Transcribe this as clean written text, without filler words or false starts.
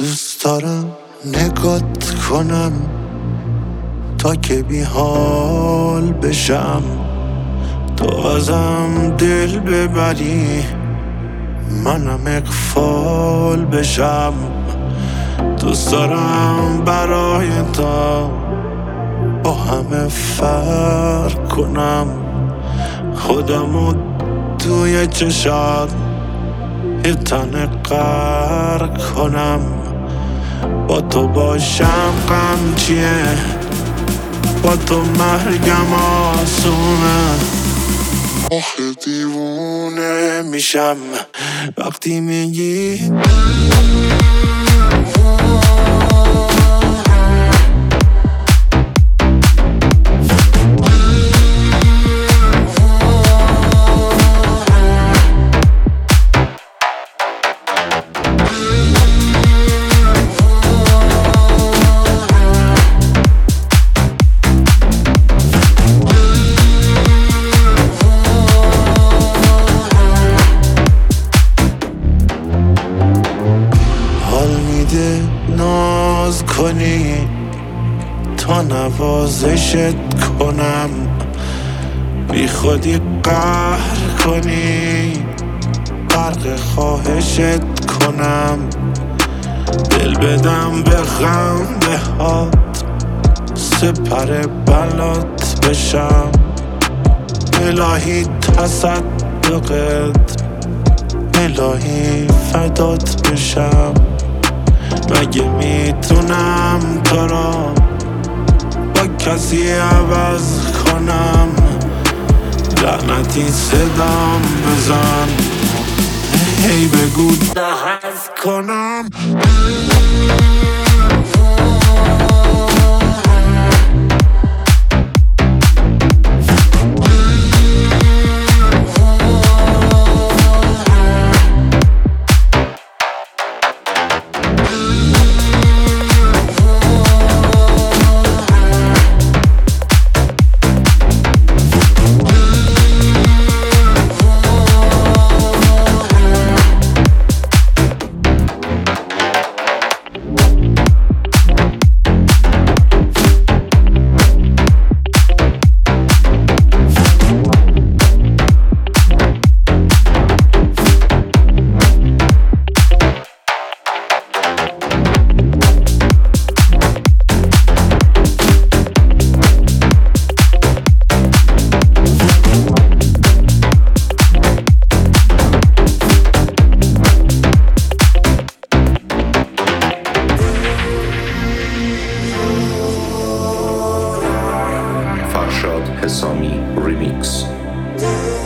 دوست دارم نگات کنم تا که بی حال بشم، تو ازم دل ببری منم اغفال بشم. دوست دارم برای تو با همه فرق کنم، خودمو توی چشات یه تنه غرق کنم. با تو باشم غم چیه، با تو مرگم آسونه. آخه دیوونه میشم وقتی میگی ناز کنی تا نوازشت کنم، بی خودی قهر کنی غرق خواهشت کنم. دل بدم به خنده هات سپر بلات بشم، الهی تصدقت الهی فدات بشم. مگه میتونم تو را با کسی عوض کنم؟ لعنتی صدام بزن هی بگو دهست کنم. فرشاد حسامی ریمیکس.